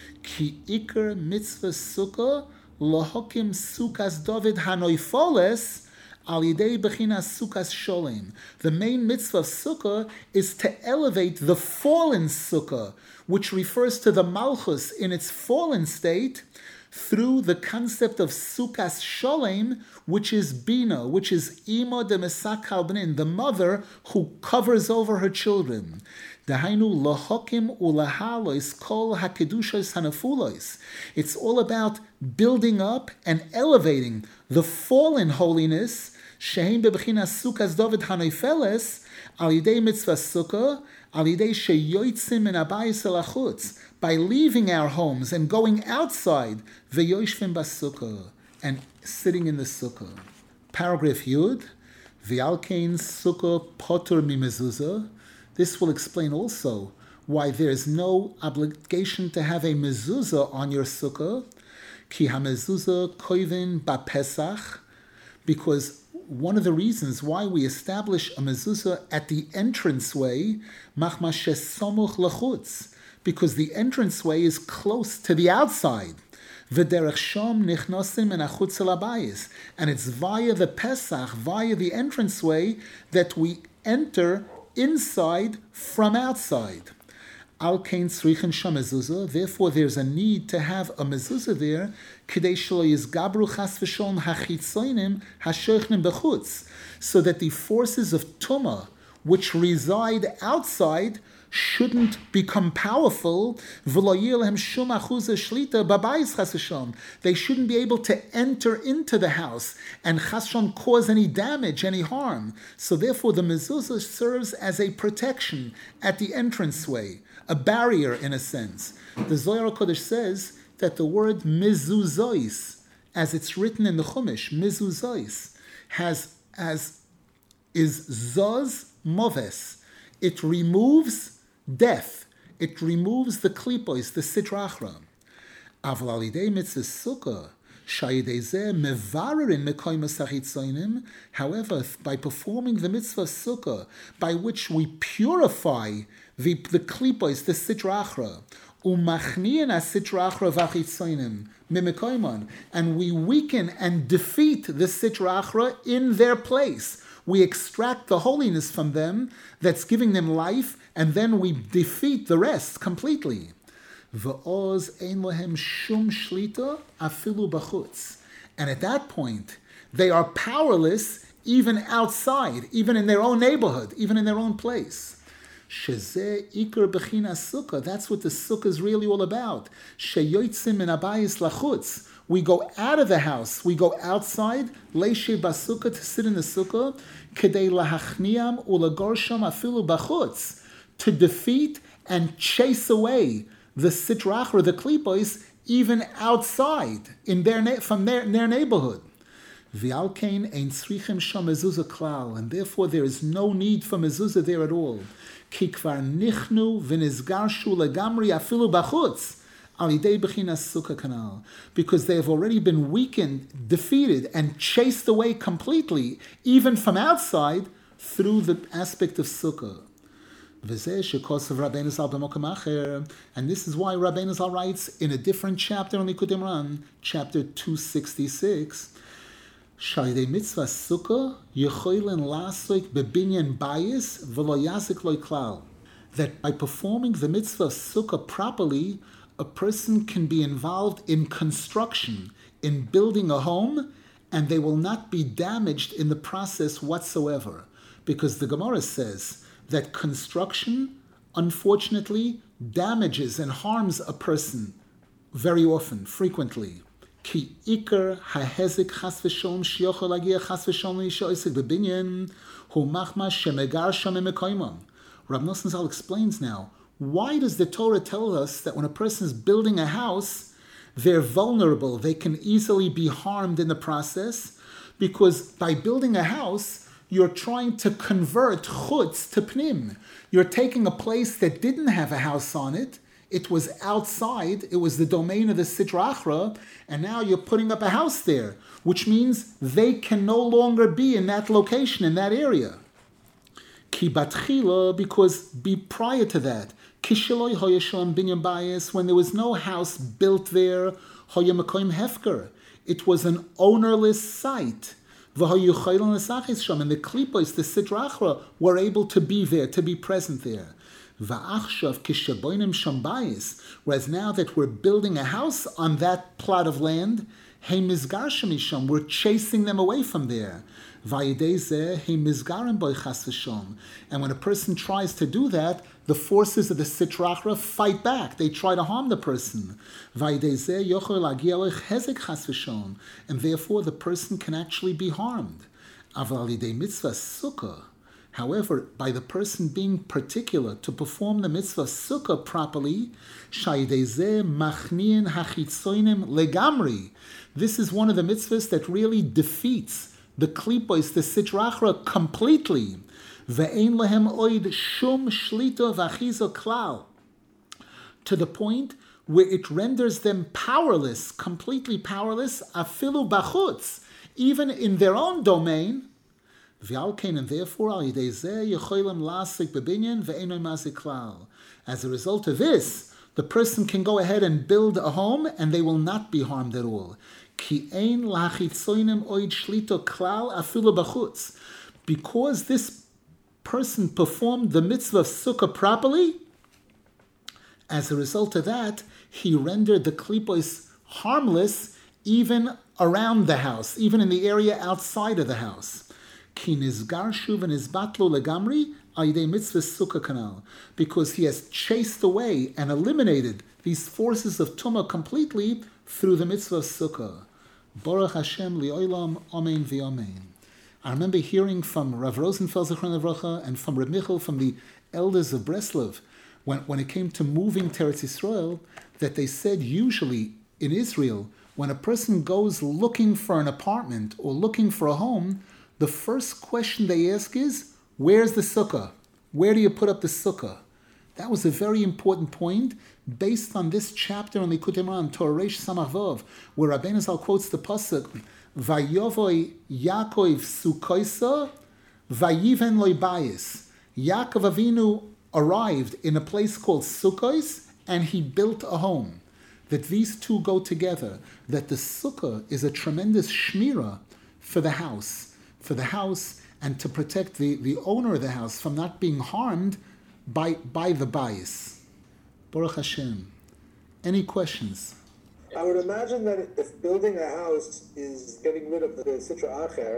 Ki ikar mitzvah Sukkah Lohokim sukas David hanoifoles al yidei bechinas sukas sholem. The main mitzvah of Sukkah is to elevate the fallen Sukkah, which refers to the Malchus in its fallen state, through the concept of sukas sholem, which is Bina, which is Imo de Mesak Halbnin, the mother who covers over her children. Dahainu lohokim ulahalois kol hakedushos hanafulois. It's all about building up and elevating the fallen holiness, shehem bebechinas sukas David hanoifeles, al yidei mitzvah sukkah, al yidei sheyoitzim min abayis elachutz, by leaving our homes and going outside, veyoshvim basukkah, and sitting in the sukkah. Paragraph Yud, v'alkein sukkah potur mimezuzah. This will explain also why there is no obligation to have a mezuzah on your sukkah, ki ha-mezuzah koivin ba-pesach, because one of the reasons why we establish a mezuzah at the entranceway, machma shesomuch lachutz, because the entranceway is close to the outside. V'derech shom nichnosim en achutz el habayis, and it's via the Pesach, via the entranceway, that we enter inside from outside. Al kein tzrichen sham mezuzah. Therefore, there's a need to have a mezuzah there, kidei shelo yizgabru chas v'sholom hachitzonim hashochnim bechutz, so that the forces of tumah which reside outside shouldn't become powerful. They shouldn't be able to enter into the house and chasshon cause any damage, any harm. So therefore the mezuzah serves as a protection at the entranceway, a barrier in a sense. The Zohar HaKodesh says that the word mezuzos, as it's written in the Chumash, mezuzos, has as is zos moves. It removes death. It removes the klipos, the sitra achra. Aval al yidei mitzvah sukkah, shayidei zeh mevarerin mekoymas hachitzonim. However, by performing the mitzvah sukkah, by which we purify the, the klipos, the sitra achra, umachniyan as-sitra achra v'achitzonim mimekoymon, and we weaken and defeat the sitra achra in their place. We extract the holiness from them that's giving them life, and then we defeat the rest completely. V'oz ein lohem shum shlita afilu b'chutz. And at that point, they are powerless even outside, even in their own neighborhood, even in their own place. Shezeh ikar bechinas sukkah. That's what the sukkah is really all about. Sheyotzim min habayis lachutz. We go out of the house. We go outside. Leishe basukkah, to sit in the sukkah. Kedei lahachniam ulagorsham afilu bachutz, to defeat and chase away the sitra achra, the klipos, even outside in their from their, their neighborhood. V'alkein ein tzrichem sham mezuzah klal, and therefore there is no need for mezuzah there at all. Ki kvar nichnu v'nizgarshu legamri afilu bachutz al yidei bechinas sukkah kanal, because they have already been weakened, defeated, and chased away completely, even from outside, through the aspect of sukkah. And this is why Rabbeinu Zal writes in a different chapter on Likutei Moharan, chapter two sixty-six, that by performing the mitzvah of sukkah properly, a person can be involved in construction, in building a home, and they will not be damaged in the process whatsoever. Because the Gemara says that construction, unfortunately, damages and harms a person very often, frequently. Ki ikar hahezek chas v'sholom shiyochol lagia chas v'sholom l'isha isik b'binyan hu machma shemegar shamim mekoymon. Rav Nosson Zal explains now, why does the Torah tell us that when a person is building a house, they're vulnerable, they can easily be harmed in the process? Because by building a house, you're trying to convert chutz to pnim. You're taking a place that didn't have a house on it. It was outside. It was the domain of the Sitra Achra. And now you're putting up a house there, which means they can no longer be in that location, in that area. Ki batchila, because be prior to that, kishaloi hoyashon binyan bayis, when there was no house built there, hoyamakoim hefker. It was an ownerless site. And the klipos, the Sitra Achra, were able to be there, to be present there. Whereas now that we're building a house on that plot of land, we're chasing them away from there. And when a person tries to do that, the forces of the Sitra Achra fight back. They try to harm the person. And therefore the person can actually be harmed. However, by the person being particular to perform the mitzvah sukkah properly, this is one of the mitzvahs that really defeats the klipos, the Sitra Achra, completely. To the point where it renders them powerless, completely powerless, afilu bachutz, even in their own domain. And therefore, as a result of this, the person can go ahead and build a home and they will not be harmed at all. Because this person performed the mitzvah of sukkah properly, as a result of that, he rendered the klipos harmless even around the house, even in the area outside of the house. Because he has chased away and eliminated these forces of tumah completely through the mitzvah of sukkah. Baruch Hashem li'olam, amen v'amen. I remember hearing from Rav Rosenfeld Zichron Livracha and from Reb Michal, from the elders of Breslov, when, when it came to moving to Eretz Yisrael, that they said usually in Israel, when a person goes looking for an apartment or looking for a home, the first question they ask is, where's the sukkah? Where do you put up the sukkah? That was a very important point based on this chapter in Likutei Moharan, Torah Reish Samach Vav, where Rabbeinu Zal quotes the pasuk, Vayovoi Yaakov Sukkoisa, Vayiven loy bayis. Yaakov Avinu arrived in a place called Sukkos, and he built a home. That these two go together, that the sukkah is a tremendous shmirah for the house, for the house, and to protect the, the owner of the house from not being harmed by by the bias. Baruch Hashem. Any questions? I would imagine that if building a house is getting rid of the Sitra Acher,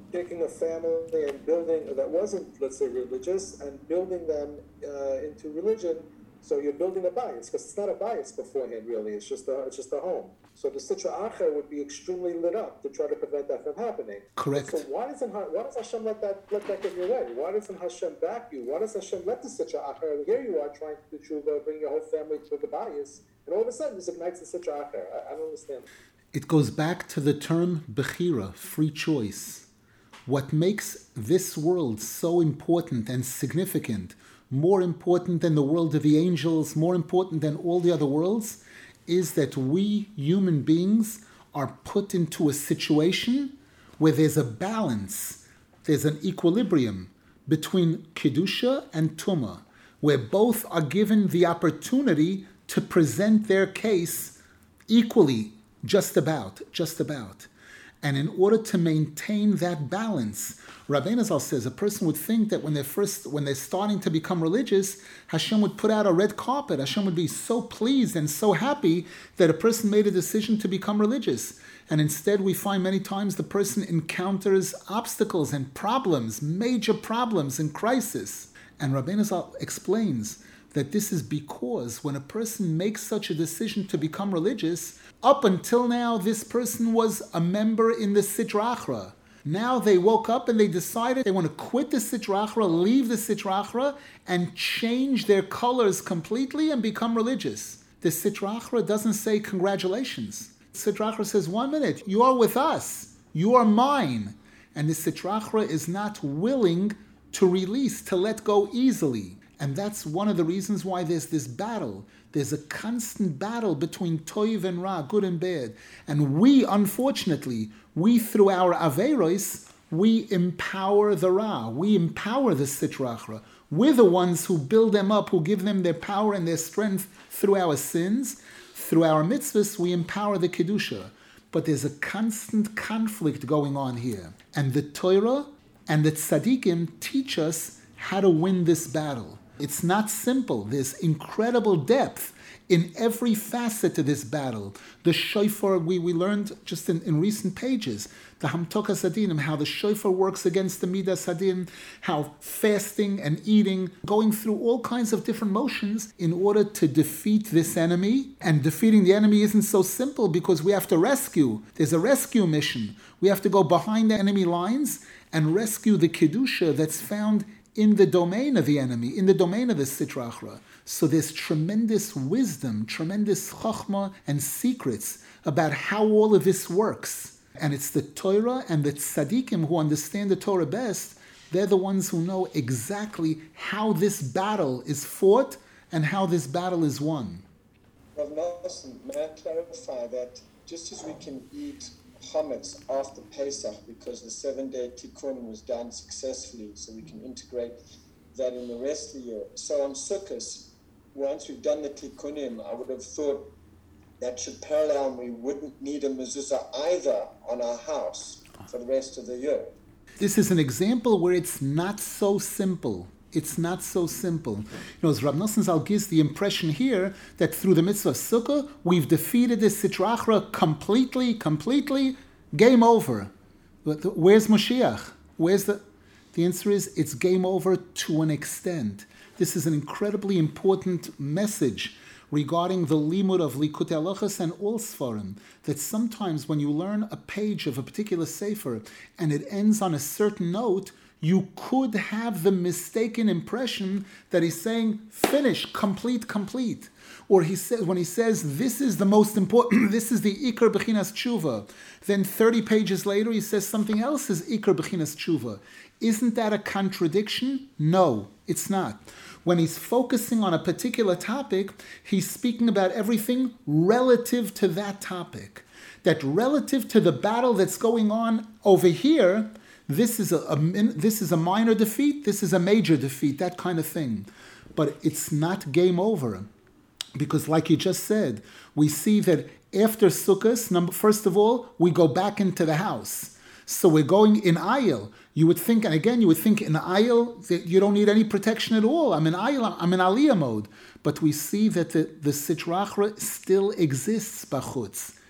taking a family and building that wasn't, let's say, religious, and building them uh, into religion. So you're building a bias, because it's not a bias beforehand, really. It's just a, it's just a home. So the Sitra Acher would be extremely lit up to try to prevent that from happening. Correct. So why doesn't why does Hashem let that let that get in your way? Why doesn't Hashem back you? Why does Hashem let the Sitra Acher? And here you are trying to do tshuva, bring your whole family to the bias, and all of a sudden this ignites the Sitra Acher. I, I don't understand. It goes back to the term bechira, free choice. What makes this world so important and significant, more important than the world of the angels, more important than all the other worlds, is that we human beings are put into a situation where there's a balance, there's an equilibrium between Kedusha and Tumah, where both are given the opportunity to present their case equally, just about, just about. And in order to maintain that balance, Rabbeinu Zal says a person would think that when they're first, when they're starting to become religious, Hashem would put out a red carpet. Hashem would be so pleased and so happy that a person made a decision to become religious. And instead, we find many times the person encounters obstacles and problems, major problems and crisis. And Rabbeinu Zal explains that this is because when a person makes such a decision to become religious, up until now, this person was a member in the Sitra Achra. Now they woke up and they decided they want to quit the Sitra Achra, leave the Sitra Achra, and change their colors completely and become religious. The Sitra Achra doesn't say congratulations. Sitra Achra says, one minute, you are with us. You are mine. And the Sitra Achra is not willing to release, to let go easily. And that's one of the reasons why there's this battle. There's a constant battle between Toiv and Ra, good and bad. And we, unfortunately, we through our Averos, we empower the Ra. We empower the Sitra Achra. We're the ones who build them up, who give them their power and their strength through our sins. Through our mitzvahs, we empower the Kedusha. But there's a constant conflict going on here. And the Torah and the Tzaddikim teach us how to win this battle. It's not simple. There's incredible depth in every facet of this battle. The shofar, we, we learned just in, in recent pages, the Hamtokas Hadinim, how the shofar works against the Midas Hadin, how fasting and eating, going through all kinds of different motions in order to defeat this enemy. And defeating the enemy isn't so simple because we have to rescue. There's a rescue mission. We have to go behind the enemy lines and rescue the Kedusha that's found in the domain of the enemy, in the domain of the Sitra Achra. So there's tremendous wisdom, tremendous chokhmah and secrets about how all of this works. And it's the Torah and the tzaddikim who understand the Torah best. They're the ones who know exactly how this battle is fought and how this battle is won. Rav Nosson, may I clarify that just as we can eat chametz after Pesach because the seven-day tikkun was done successfully, so we can integrate that in the rest of the year. So on Sukkot, once we've done the tikkunim, I would have thought that should parallel and we wouldn't need a mezuzah either on our house for the rest of the year. This is an example where it's not so simple. It's not so simple. You know, as Rav Nosson Zal gives the impression here that through the mitzvah of Sukkah, we've defeated the Sitra Achra completely, completely, game over. But where's Moshiach? Where's the... The answer is, it's game over to an extent. This is an incredibly important message regarding the limud of Likutei Halachos and all Sfarim, that sometimes when you learn a page of a particular sefer and it ends on a certain note, you could have the mistaken impression that he's saying, finish, complete, complete. Or he says, when he says, this is the most important, this is the Ikar Bechinas Tshuva, then thirty pages later he says something else is Ikar Bechinas Tshuva. Isn't that a contradiction? No, it's not. When he's focusing on a particular topic, he's speaking about everything relative to that topic. That relative to the battle that's going on over here, this is a, a this is a minor defeat, this is a major defeat, that kind of thing. But it's not game over. Because like you just said, we see that after Sukkot, number, first of all, we go back into the house. So we're going in Ayil. You would think, and again, you would think in Ayil that you don't need any protection at all. I'm in Ayil, I'm in Aliyah mode. But we see that the, the Sitra Achra still exists b'chutz.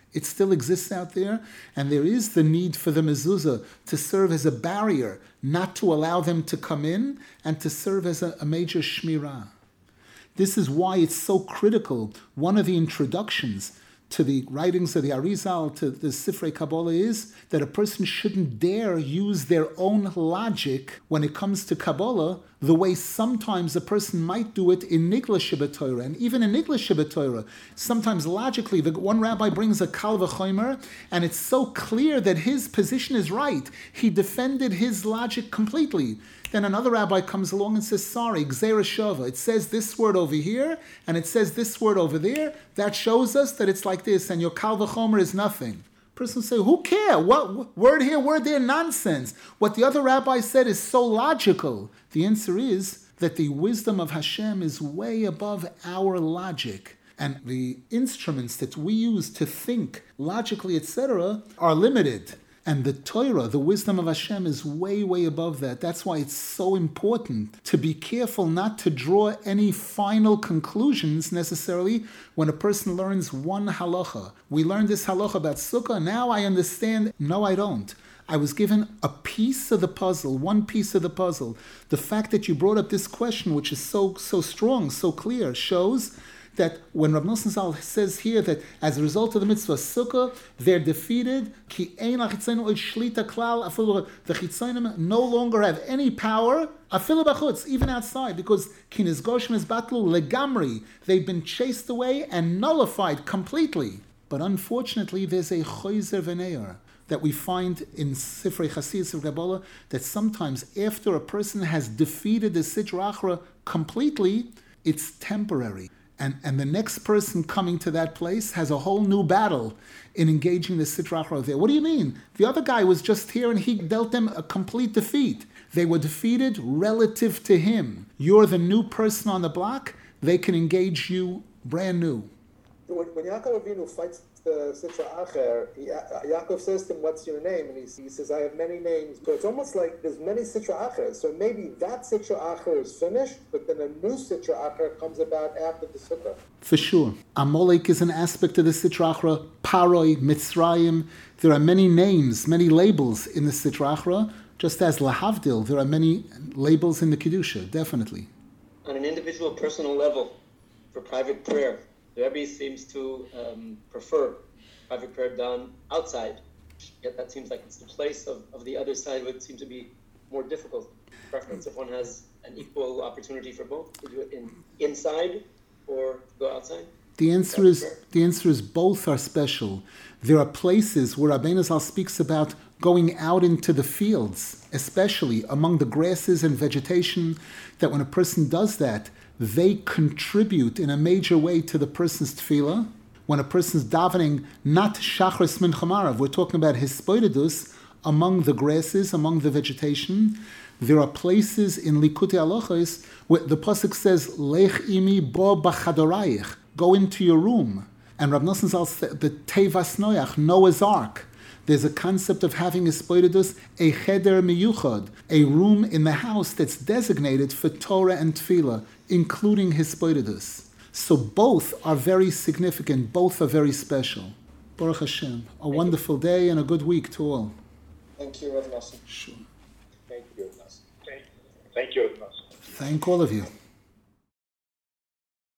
It still exists out there, and there is the need for the mezuzah to serve as a barrier, not to allow them to come in, and to serve as a, a major shmirah. This is why it's so critical. One of the introductions to the writings of the Arizal, to the Sifrei Kabbalah, is that a person shouldn't dare use their own logic when it comes to Kabbalah, the way sometimes a person might do it in Nigla Shebet and even in Nigla Shebet sometimes logically, the one rabbi brings a Kal V'chomer, and it's so clear that his position is right. He defended his logic completely. Then another rabbi comes along and says, sorry, Gzeira Shava. It says this word over here, and it says this word over there. That shows us that it's like this, and your Kal V'chomer is nothing. Person will say, who cares? What word here, word there, nonsense. What the other rabbi said is so logical. The answer is that the wisdom of Hashem is way above our logic. And the instruments that we use to think logically, et cetera, are limited. And the Torah, the wisdom of Hashem, is way, way above that. That's why it's so important to be careful not to draw any final conclusions necessarily when a person learns one halacha. We learned this halacha about sukkah, now I understand. No, I don't. I was given a piece of the puzzle, one piece of the puzzle. The fact that you brought up this question, which is so, so strong, so clear, shows that when Rav Nosson Zal says here that as a result of the mitzvah sukkah, they're defeated, ki ein l'chitzayim od shlita klal, the chitzayinim no longer have any power, afilu b'chutz, even outside, because ki nizgoshim is batlu legamri, they've been chased away and nullified completely. But unfortunately, there's a choizer v'neir that we find in Sifrei Chasidus of Kabbalah, that sometimes after a person has defeated the Sitra Achra completely, it's temporary. And, and the next person coming to that place has a whole new battle in engaging the Sitra Achra there. What do you mean? The other guy was just here and he dealt them a complete defeat. They were defeated relative to him. You're the new person on the block. They can engage you brand new. When, when Yaakov Avinu fights the Sitra Acher, Yaakov says to him, what's your name? And he, he says, I have many names. So it's almost like there's many Sitra Achers. So maybe that Sitra Acher is finished, but then a new Sitra Acher comes about after the Sukkah. For sure. Amalek is an aspect of the Sitra Achra. Paroi, Mitzrayim. There are many names, many labels in the Sitra Achra. Just as Lahavdil, there are many labels in the Kedusha, definitely. On an individual, personal level, for private prayer, the Rebbe seems to um, prefer private prayer done outside. Yet that seems like it's the place of, of the other side would seem to be more difficult. Preference if one has an equal opportunity for both, to do it in inside or go outside. The answer is the answer is both are special. There are places where Rabbeinu Zal speaks about going out into the fields, especially among the grasses and vegetation, that when a person does that, they contribute in a major way to the person's tefillah. When a person's davening, not shachris mincha marav, we're talking about hispoidus among the grasses, among the vegetation. There are places in Likutei Halachos where the pasuk says, Lech imi bo b'chadorayich, go into your room. And Rav Nosson Zal said, the Tevas Noach, Noah's Ark. There's a concept of having a spoidus, a cheder miyuchad, a room in the house that's designated for Torah and Tefillah, including his spoidus. So both are very significant, both are very special. Baruch Hashem, a Thank wonderful you. Day and a good week to all. Thank you, Rav Nosson. Sure. Thank you, Rav Nosson. Thank you, Rav Nosson. Thank all of you.